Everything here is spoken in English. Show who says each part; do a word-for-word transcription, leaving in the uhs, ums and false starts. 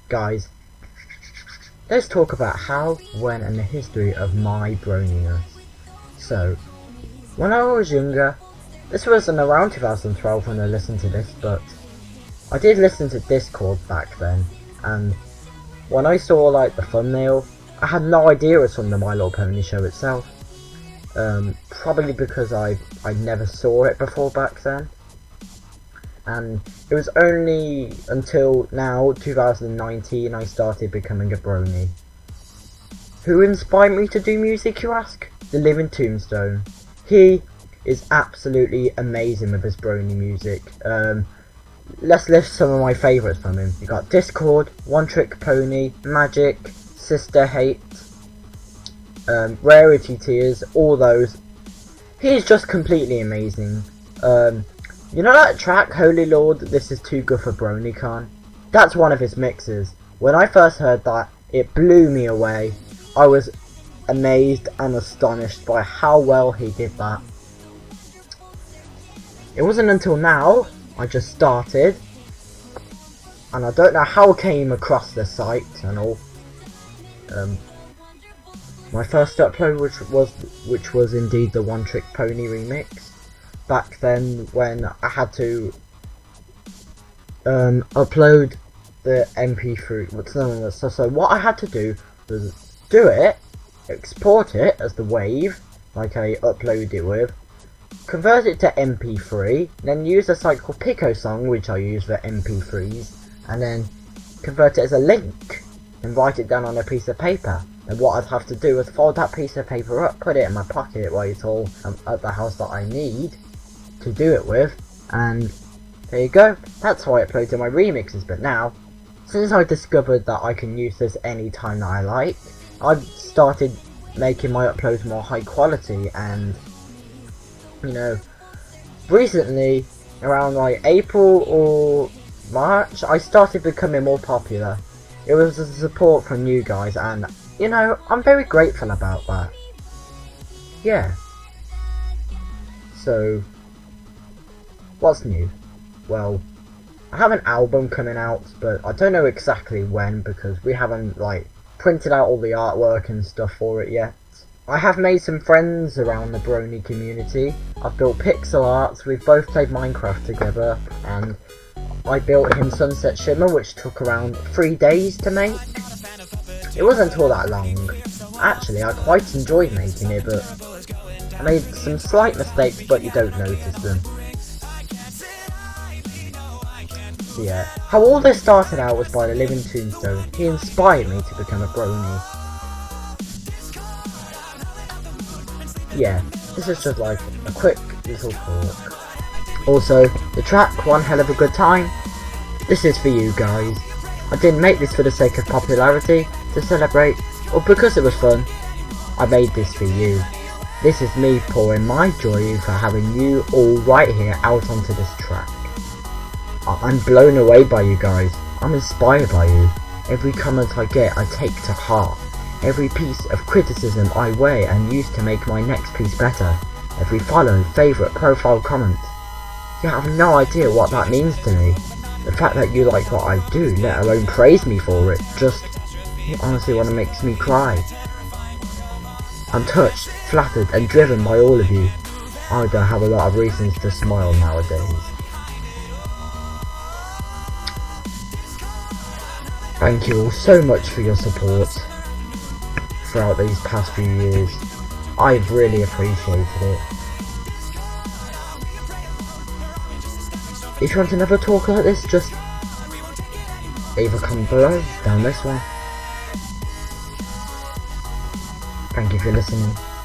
Speaker 1: Guys, let's talk about how, when, and the history of my broniness. So, when I was younger, this wasn't around two thousand twelve when I listened to this, but I did listen to Discord back then, and when I saw like the thumbnail, I had no idea it was from the My Little Pony show itself. Um, probably because I I never saw it before back then. And it was only until now, two thousand nineteen, I started becoming a brony. Who inspired me to do music, you ask? The Living Tombstone. He is absolutely amazing with his brony music. Um, let's list some of my favourites from him. You got Discord, One Trick Pony, Magic, Sister Hate, um, Rarity Tears, all those. He is just completely amazing. Um, You know that track, Holy Lord, This Is Too Good for BronyCon? That's one of his mixes. When I first heard that, it blew me away. I was amazed and astonished by how well he did that. It wasn't until now, I just started, and I don't know how I came across the site and all. Um, my first upload, which was, which was indeed the One Trick Pony remix. Back then, when I had to um, upload the M P three, so, so what I had to do was do it, export it as the wave, like I upload it with, convert it to M P three, then use a site called Picosong, which I use for M P threes, and then convert it as a link, and write it down on a piece of paper. And what I'd have to do is fold that piece of paper up, put it in my pocket while it's all um, at the house that I need to do it with, and there you go. That's how I uploaded my remixes. But now, since I discovered that I can use this anytime that I like, I've started making my uploads more high quality, and you know, recently, around like April or March, I started becoming more popular. It was the support from you guys, and you know, I'm very grateful about that. Yeah. So, what's new? Well, I have an album coming out, but I don't know exactly when because we haven't like printed out all the artwork and stuff for it yet. I have made some friends around the brony community. I've built pixel arts, we've both played Minecraft together, and I built him Sunset Shimmer, which took around three days to make. It wasn't all that long. Actually, I quite enjoyed making it, but I made some slight mistakes, but you don't notice them. So yeah, how all this started out was by the Living Tombstone. He inspired me to become a brony. Yeah, this is just like a quick little talk. Also, the track One Hell of a Good Time, this is for you guys. I didn't make this for the sake of popularity, to celebrate, or because it was fun. I made this for you. This is me pouring my joy for having you all right here out onto this track. I'm blown away by you guys. I'm inspired by you. Every comment I get I take to heart. Every piece of criticism I weigh and use to make my next piece better. Every follow, favourite, profile comment. You have no idea what that means to me. The fact that you like what I do, let alone praise me for it, just it honestly one makes me cry. I'm touched, flattered and driven by all of you. I don't have a lot of reasons to smile nowadays. Thank you all so much for your support throughout these past few years. I've really appreciated it. If you want another talk like this, just either comment below, down this one. Thank you for listening.